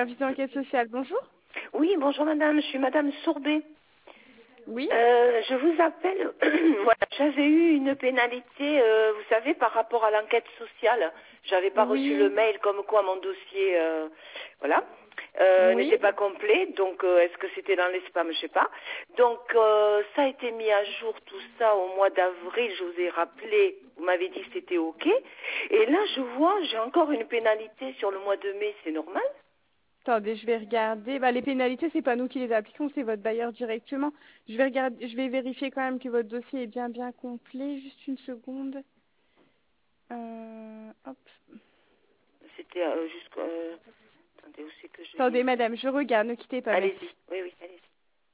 service d'enquête sociale, bonjour. Oui, bonjour madame, je suis madame Sourbet. Oui. Je vous appelle, voilà, j'avais eu une pénalité, vous savez, par rapport à l'enquête sociale. J'avais pas reçu le Oui. mail comme quoi mon dossier, voilà, Oui. n'était pas complet. Donc, est-ce que c'était dans les spams, je sais pas. Donc, ça a été mis à jour tout ça au mois d'avril. Je vous ai rappelé, vous m'avez dit que c'était ok. Et là, je vois, j'ai encore une pénalité sur le mois de mai. C'est normal? Attendez, je vais regarder. Bah, les pénalités, c'est pas nous qui les appliquons, c'est votre bailleur directement. Je vais regarder, je vais vérifier quand même que votre dossier est bien complet. Juste une seconde. Hop. C'était jusqu'à... attendez, où c'est que je lis Attendez, ça? madame, je regarde, ne quittez pas, merci. Allez-y, oui, oui, allez-y.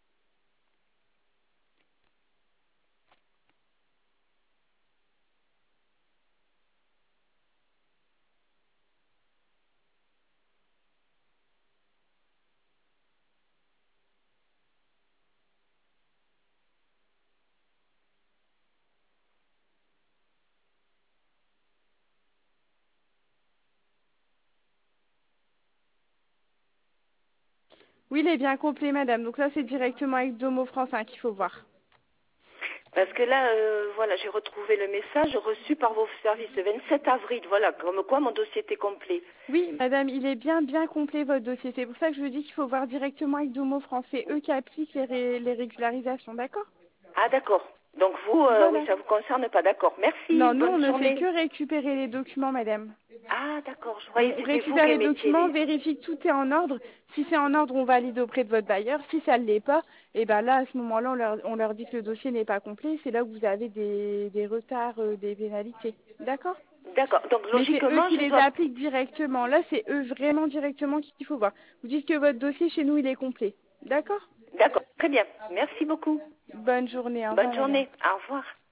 Oui, il est bien complet, madame. Donc là, c'est directement avec Domo France 1 qu'il faut voir. Parce que là, voilà, j'ai retrouvé le message reçu par vos services le 27 avril, voilà, comme quoi mon dossier était complet. Oui, madame, il est bien complet, votre dossier. C'est pour ça que je vous dis qu'il faut voir directement avec Domo France. C'est eux qui appliquent les régularisations, d'accord? Ah, d'accord. Donc vous, oui, Voilà. ça vous concerne pas, d'accord. Merci, Non, nous, on bonne ne fait journée. que récupérer les documents, madame. Ah, d'accord, je croyais On que c'était vous récupère qui les émettiez documents, les... on vérifie que tout est en ordre. Si c'est en ordre, on valide auprès de votre bailleur. Si ça ne l'est pas, et ben là, à ce moment-là, on leur dit que le dossier n'est pas complet. C'est là où vous avez des retards, des pénalités. D'accord? D'accord, donc Mais c'est eux logiquement, qui je les dois... appliquent directement. Là, c'est eux vraiment directement qu'il faut voir. Vous dites que votre dossier chez nous, il est complet. D'accord? D'accord, très bien, merci beaucoup. Bonne journée. Au revoir, Bonne madame. journée, au revoir.